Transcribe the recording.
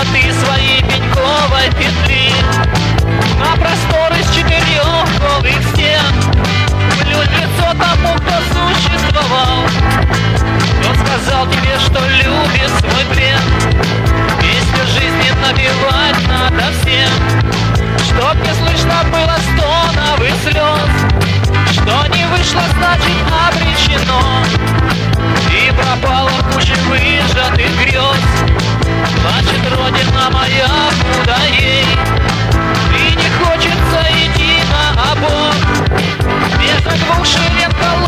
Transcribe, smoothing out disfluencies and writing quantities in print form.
высоты своей пеньковой петли, на простор из 4 голых стен. Плюнь в лицо тому, кто существовал, кто сказал тебе, что любит свой плен. Песню жизни напевать надо всем, чтоб не слышно было стонов и слез. Что не вышло, значит обречено, и пропала куча выжатых грез. Плачет родина моя, куда ей, и не хочется идти на обор. Между двух шеренг